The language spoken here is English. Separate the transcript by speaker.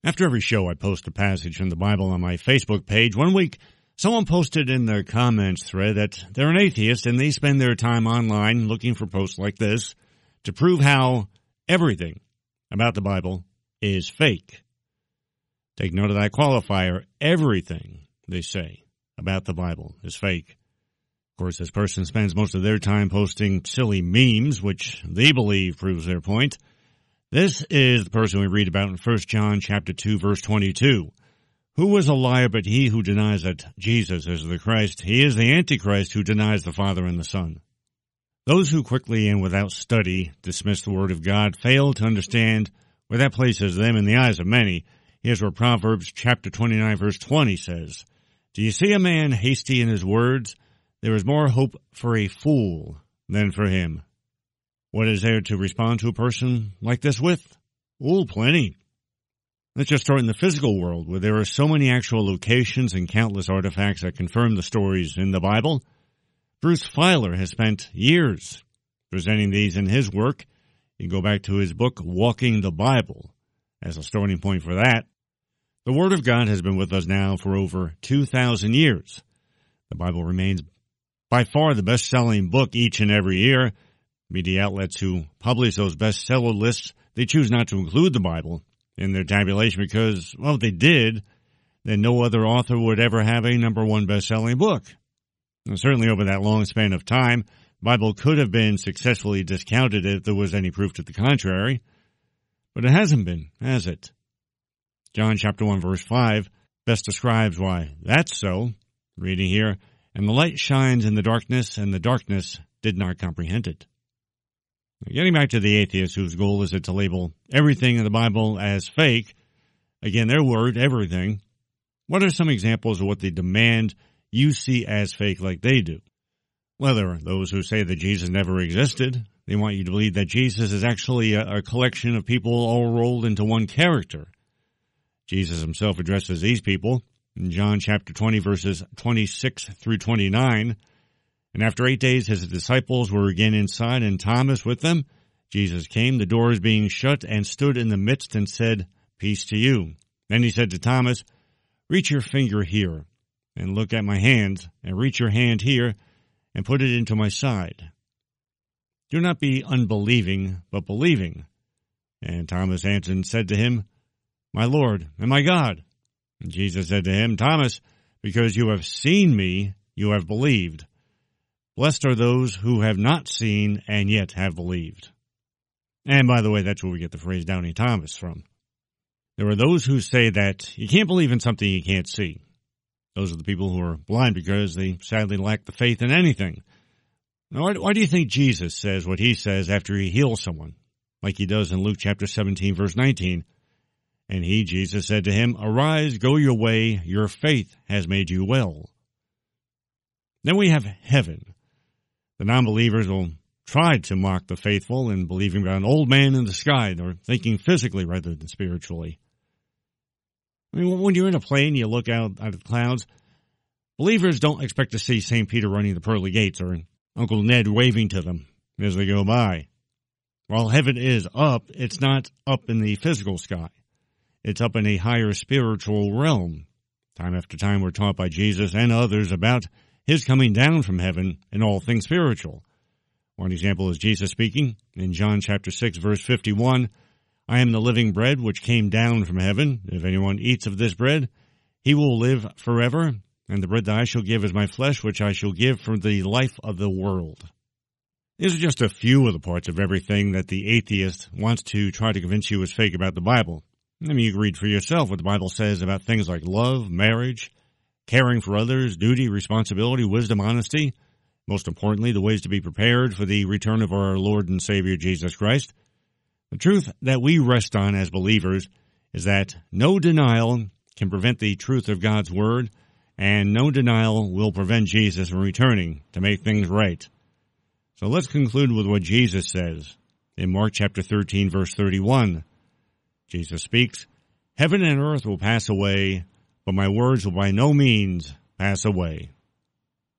Speaker 1: After every show, I post a passage from the Bible on my Facebook page. One week, someone posted in their comments thread that they're an atheist and they spend their time online looking for posts like this to prove how everything about the Bible is fake. Take note of that qualifier. Everything, they say, about the Bible is fake. Of course, this person spends most of their time posting silly memes, which they believe proves their point. This is the person we read about in 1 John chapter 2, verse 22. Who is a liar but he who denies that Jesus is the Christ? He is the Antichrist who denies the Father and the Son. Those who quickly and without study dismiss the Word of God fail to understand where that places them in the eyes of many. Here's what Proverbs chapter 29, verse 20 says. Do you see a man hasty in his words? There is more hope for a fool than for him. What is there to respond to a person like this with? Oh, plenty. Let's just start in the physical world, where there are so many actual locations and countless artifacts that confirm the stories in the Bible. Bruce Feiler has spent years presenting these in his work. You can go back to his book, Walking the Bible, as a starting point for that. The Word of God has been with us now for over 2,000 years. The Bible remains by far the best-selling book each and every year. Media outlets who publish those bestseller lists, they choose not to include the Bible in their tabulation because, well, if they did, then no other author would ever have a number one best-selling book. And certainly over that long span of time, the Bible could have been successfully discounted if there was any proof to the contrary. But it hasn't been, has it? John chapter 1, verse 5 best describes why that's so. Reading here, and the light shines in the darkness, and the darkness did not comprehend it. Getting back to the atheists whose goal is to label everything in the Bible as fake, again, their word, everything, what are some examples of what they demand you see as fake like they do? Well, there are those who say that Jesus never existed. They want you to believe that Jesus is actually a collection of people all rolled into one character. Jesus himself addresses these people in John chapter 20, verses 26 through 29. And after 8 days, his disciples were again inside, and Thomas with them. Jesus came, the doors being shut, and stood in the midst and said, Peace to you. Then he said to Thomas, Reach your finger here, and look at my hands, and reach your hand here, and put it into my side. Do not be unbelieving, but believing. And Thomas answered and said to him, My Lord and my God. And Jesus said to him, Thomas, because you have seen me, you have believed. Blessed are those who have not seen and yet have believed. And by the way, that's where we get the phrase Doubting Thomas from. There are those who say that you can't believe in something you can't see. Those are the people who are blind because they sadly lack the faith in anything. Now, why do you think Jesus says what he says after he heals someone, like he does in Luke chapter 17, verse 19? And he, Jesus, said to him, Arise, go your way, your faith has made you well. Then we have heaven. The non-believers will try to mock the faithful in believing about an old man in the sky or thinking physically rather than spiritually. I mean, when you're in a plane, you look out at the clouds. Believers don't expect to see St. Peter running the pearly gates or Uncle Ned waving to them as they go by. While heaven is up, it's not up in the physical sky. It's up in a higher spiritual realm. Time after time, we're taught by Jesus and others about his coming down from heaven in all things spiritual. One example is Jesus speaking in John chapter 6, verse 51, I am the living bread which came down from heaven. If anyone eats of this bread, he will live forever. And the bread that I shall give is my flesh, which I shall give for the life of the world. These are just a few of the parts of everything that the atheist wants to try to convince you is fake about the Bible. I mean, you can read for yourself what the Bible says about things like love, marriage, caring for others, duty, responsibility, wisdom, honesty. Most importantly, the ways to be prepared for the return of our Lord and Savior Jesus Christ. The truth that we rest on as believers is that no denial can prevent the truth of God's Word, and no denial will prevent Jesus from returning to make things right. So let's conclude with what Jesus says in Mark chapter 13, verse 31. Jesus speaks, Heaven and earth will pass away, but my words will by no means pass away.